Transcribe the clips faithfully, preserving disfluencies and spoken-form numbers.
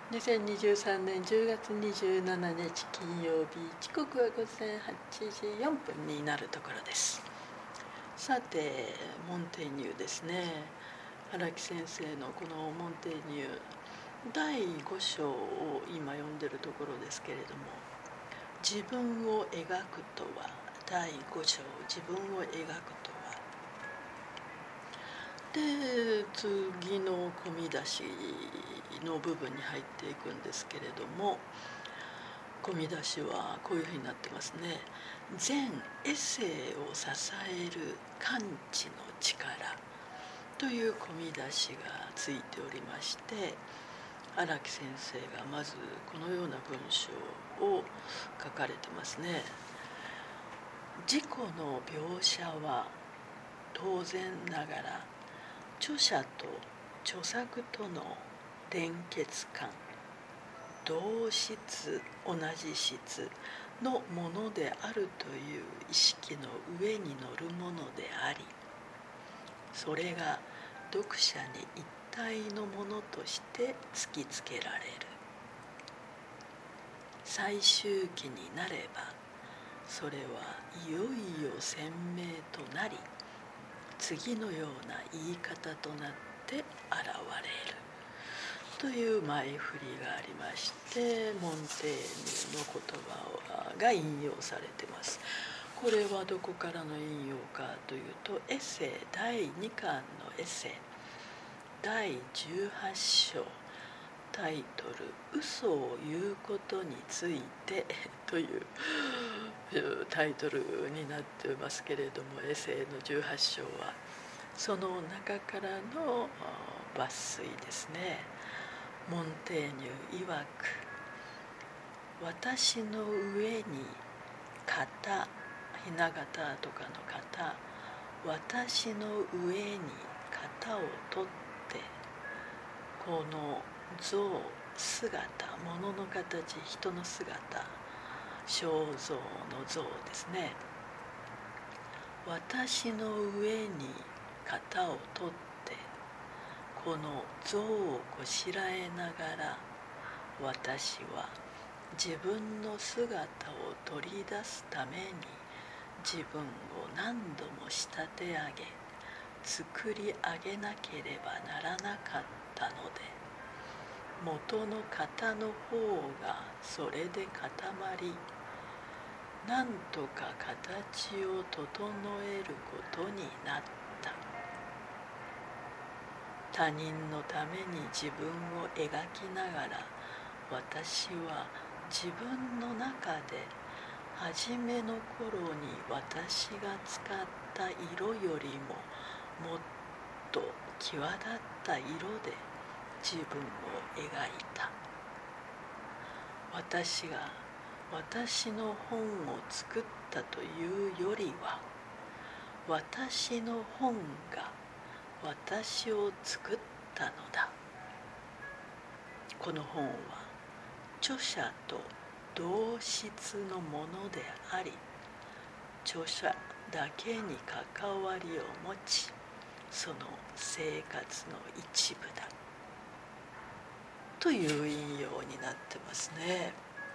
にせんにじゅうさんねんじゅうがつにじゅうしちにち金曜日、時刻はごぜんはちじよんぷんになるところです。さて、モンテーニュですね。荒木先生のこのモンテーニュだいご章を今読んでるところですけれども、自分を描くとは、だいご章、自分を描くとは。で、次の込み出しの部分に入っていくんですけれども、込み出しはこういうふうになってますね。全エセを支える感知の力という込み出しがついておりまして、荒木先生がまずこのような文章を書かれてますね。自己の描写は当然ながら著者と著作との連結感、同質同じ質のものであるという意識の上に乗るものであり、それが読者に一体のものとして突きつけられる。最終期になればそれはいよいよ鮮明となり、次のような言い方となって現れるという前振りがありまして、モンテーニュの言葉が引用されています。これはどこからの引用かというと、エッセイだいにかんのエッセイだいじゅうはち章、タイトル「嘘を言うことについて」というタイトルになっていますけれども、エッセイのじゅうはち章はその中からの抜粋ですね。モンテーニュ曰く、私の上に型、ひな形とかの型、私の上に型を取って、この像、姿、物の形、人の姿、肖像の像ですね。私の上に型を取って、この像をこしらえながら、私は自分の姿を取り出すために自分を何度も仕立て上げ、作り上げなければならなかったので、元の型の方がそれで固まり、なんとか形を整えることになった。他人のために自分を描きながら、私は自分の中で初めの頃に私が使った色よりももっと際立った色で自分を描いた。私が私の本を作ったというよりは、私の本が私を作ったのだ。この本は著者と同質のものであり、著者だけに関わりを持ち、その生活の一部だという引用になってますね。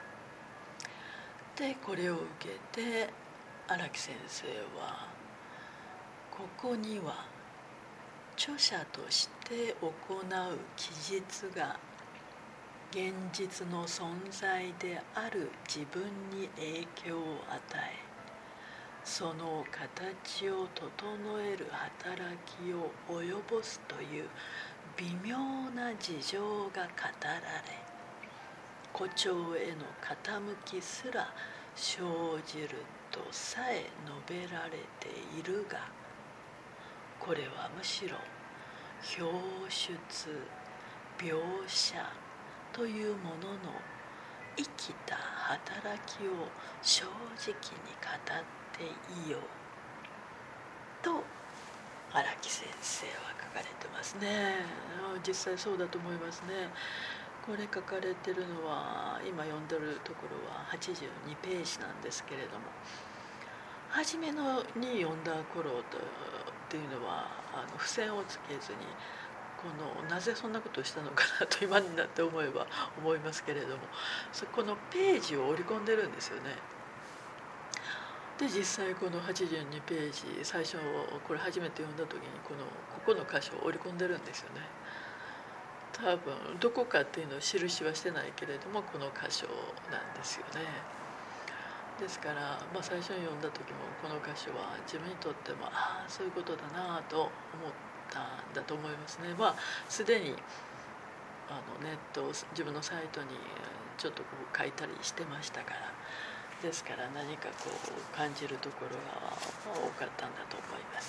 で、これを受けて荒木先生は、ここには著者として行う記述が現実の存在である自分に影響を与え、その形を整える働きを及ぼすという微妙な事情が語られ、誇張への傾きすら生じるとさえ述べられているが、これはむしろ表出、描写というものの生きた働きを正直に語っていようと荒木先生は書かれてますね。実際そうだと思いますね。これ書かれてるのは今読んでるところははちじゅうにページなんですけれども、初めのに読んだ頃とっていうのはあの付箋をつけずにこのなぜそんなことをしたのかなと今になって思えば思いますけれども、そこのページを織り込んでるんですよね。で実際このはちじゅうにページ、最初これ初めて読んだ時にこのここの箇所を織り込んでるんですよね。多分どこかっていうのを印はしてないけれどもこの箇所なんですよね。ですから、まあ、最初に読んだ時もこの箇所は自分にとってもああそういうことだなと思ったんだと思いますね。まあすでにあのネット自分のサイトにちょっとこう書いたりしてましたから、ですから何かこう感じるところが多かったんだと思います。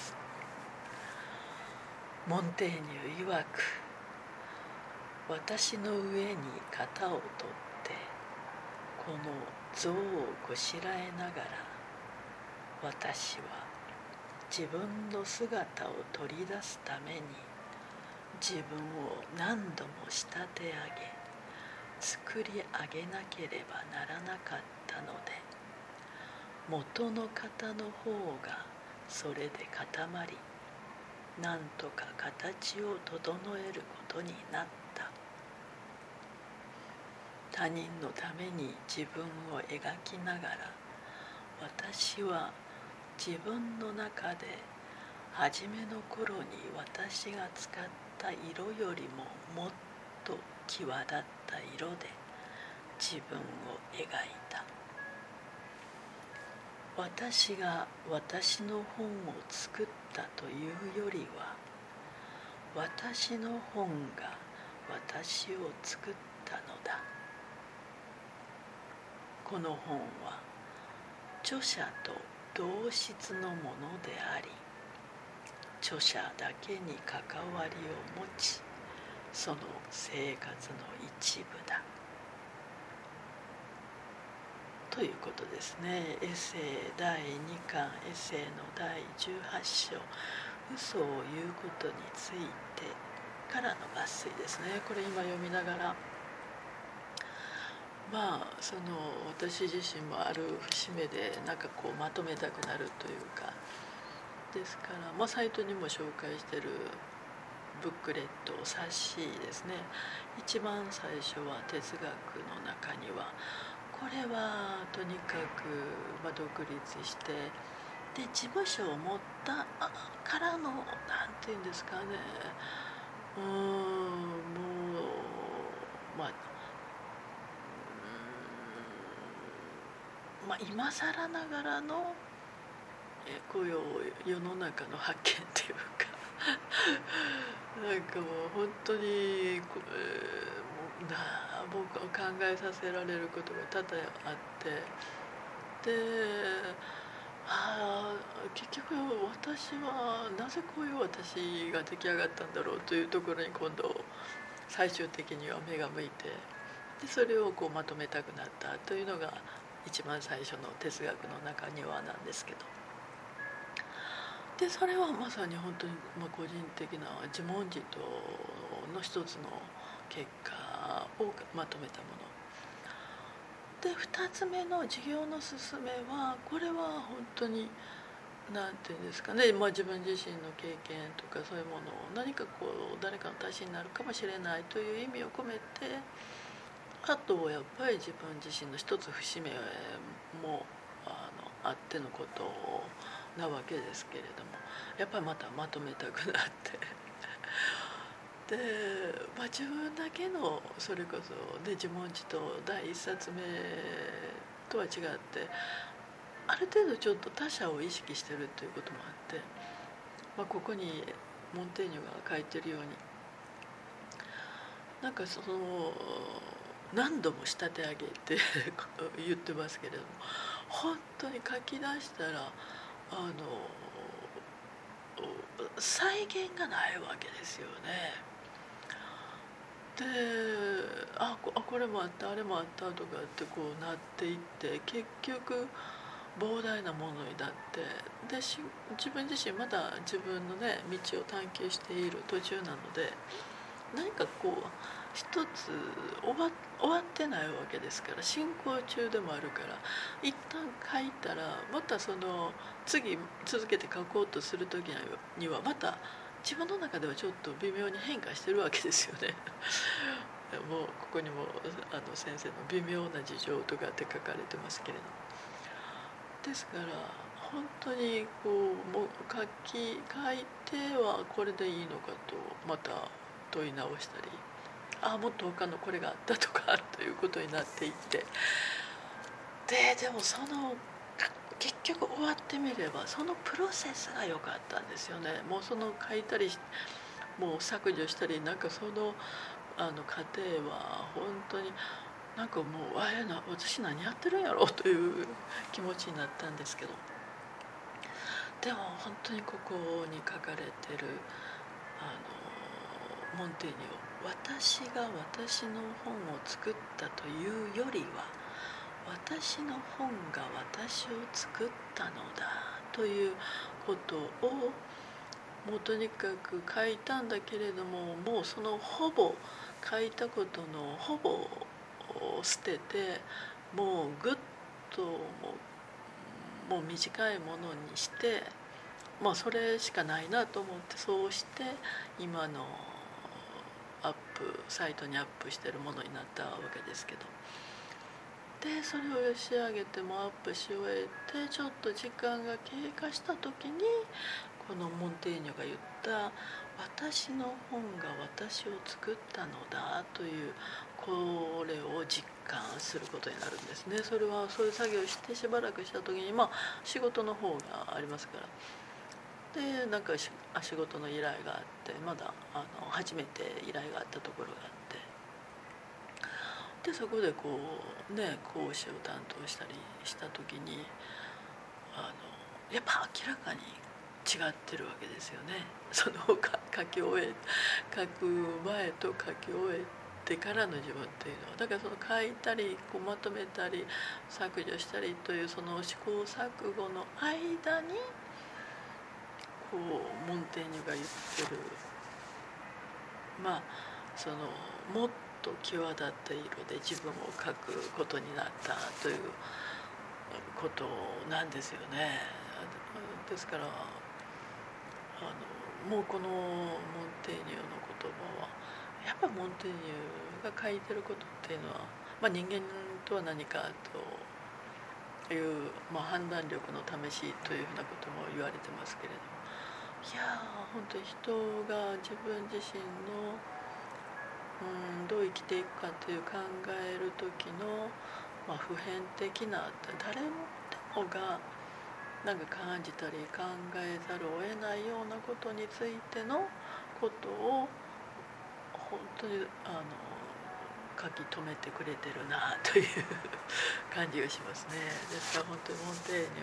モンテーニュ曰く、私の上に肩を取ってこの像をこしらえながら、私は自分の姿を取り出すために自分を何度も仕立て上げ作り上げなければならなかったので、元の型の方がそれで固まり、なんとか形を整えることになった。他人のために自分を描きながら、私は自分の中で初めの頃に私が使った色よりももっと際立った色で自分を描いた。私が私の本を作ったというよりは、私の本が私を作ったのだ。この本は著者と同質のものであり、著者だけに関わりを持ち、その生活の一部だということですね。エッセイだいにかん、エッセイのだいじゅうはちしょう、嘘を言うことについてからの抜粋ですね。これ今読みながら、まあその私自身もある節目でなんかこうまとめたくなるというか、ですから、まあ、サイトにも紹介しているブックレット冊子ですね。一番最初は哲学の中には、これはとにかく、まあ、独立してで事務所を持ったからのなんていうんですかね、うーんもうまあまあ、今更ながらのこういう世の中の発見っていうかなんかもう本当にこれな僕を考えさせられることが多々あって、であ結局私はなぜこういう私が出来上がったんだろうというところに今度最終的には目が向いて、でそれをこうまとめたくなったというのが一番最初の哲学の中庭なんですけど、でそれはまさに本当にまあ個人的な自問自答の一つの結果をまとめたもので、ふたつめの事業の勧めは、これは本当に何て言うんですかね、まあ、自分自身の経験とかそういうものを何かこう誰かの足しになるかもしれないという意味を込めて、あとやっぱり自分自身の一つ節目も あのあってのことなわけですけれども、やっぱりまたまとめたくなってで、まあ、自分だけのそれこそで自問自答だいいっさつめとは違って、ある程度ちょっと他者を意識してるということもあって、まあ、ここにモンテーニュが書いてるように、なんかその何度も仕立て上げて言ってますけれども、本当に書き出したらあの再現がないわけですよね。で あ, あこれもあったあれもあったとかってこうなっていって、結局膨大なものになって、で自分自身まだ自分のね道を探求している途中なので、何かこう一つ終 わ, 終わってないわけですから、進行中でもあるから、一旦書いたらまたその次続けて書こうとする時にはまた自分の中ではちょっと微妙に変化してるわけですよねもうここにもあの先生の微妙な事情とかって書かれてますけれども、ですから本当にこうもう書き書いてはこれでいいのかとまた問い直したり、あもっと他のこれがあったとかということになっていって、ででもその結局終わってみればそのプロセスが良かったんですよね。もうその書いたりもう削除したりなんかそのあの過程は本当になんかもうあれな私何やってるんやろうという気持ちになったんですけど、でも本当にここに書かれてるあのモンテーニュ、私が私の本を作ったというよりは私の本が私を作ったのだということをもうとにかく書いたんだけれども、もうそのほぼ書いたことのほぼを捨ててもうぐっともう、もう短いものにして、まあそれしかないなと思ってそうして今のアップサイトにアップしてるものになったわけですけど、でそれを仕上げてもアップし終えてちょっと時間が経過した時にこのモンテーニュが言った私の本が私を作ったのだというこれを実感することになるんですね。それはそういう作業をしてしばらくした時にまあ仕事の方がありますから、でなんか仕事の依頼があってまだあの初めて依頼があったところがあって、でそこでこうね講師を担当したりした時にあのやっぱ明らかに違ってるわけですよね。その書き終え書く前と書き終えてからの自分っていうのはだからその書いたりこうまとめたり削除したりというその試行錯誤の間にこうモンテーニュが言ってるまあそのもっと際立った色で自分を描くことになったということなんですよね。ですからあのもうこのモンテーニュの言葉はやっぱりモンテーニュが書いてることっていうのは、まあ、人間とは何かという、まあ、判断力の試しというふうなことも言われてますけれども、いやー本当に人が自分自身のうんどう生きていくかという考える時の、まあ、普遍的な誰もがなんか感じたり考えざるを得ないようなことについてのことを本当にあの書き留めてくれてるなという感じがしますね。ですから本当にモンテーニ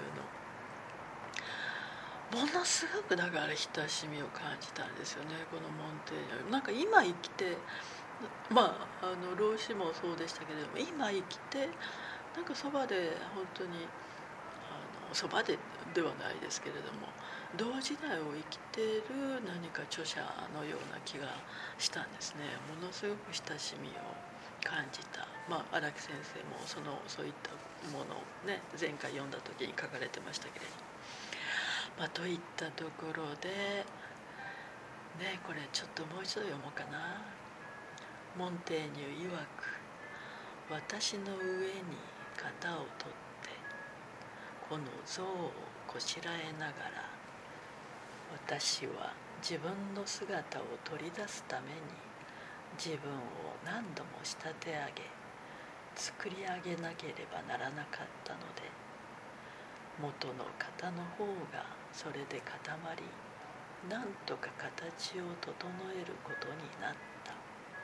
ュのものすごくだから親しみを感じたんですよね、このモンテーニュ。なんか今生きてまああの老子もそうでしたけれども今生きてなんかそばで本当にそばでではないですけれども同時代を生きている何か著者のような気がしたんですね。ものすごく親しみを感じた、まあ、荒木先生もそのそういったものをね前回読んだ時に書かれてましたけれど、まあ、といったところでねこれちょっともう一度読もうかな。モンテーニュ曰く私の上に肩を取ってこの像をこしらえながら私は自分の姿を取り出すために自分を何度も仕立て上げ作り上げなければならなかったので元の型の方がそれで固まりなんとか形を整えることになった。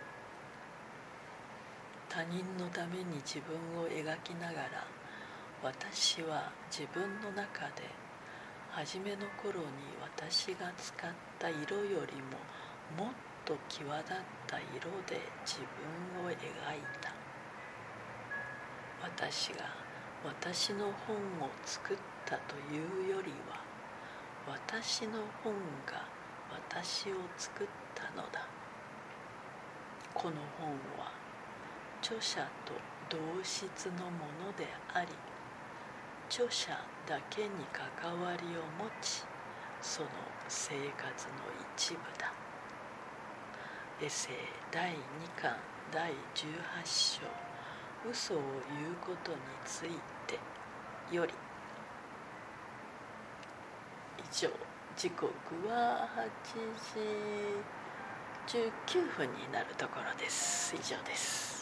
他人のために自分を描きながら私は自分の中で初めの頃に私が使った色よりももっと際立った色で自分を描いた。私が私の本を作ったというよりは私の本が私を作ったのだ。この本は著者と同質のものであり著者だけに関わりを持ちその生活の一部だ。エッセイだいにかんだいじゅうはちしょう、嘘を言うことについてより。以上、時刻ははちじじゅうきゅうふんになるところです。以上です。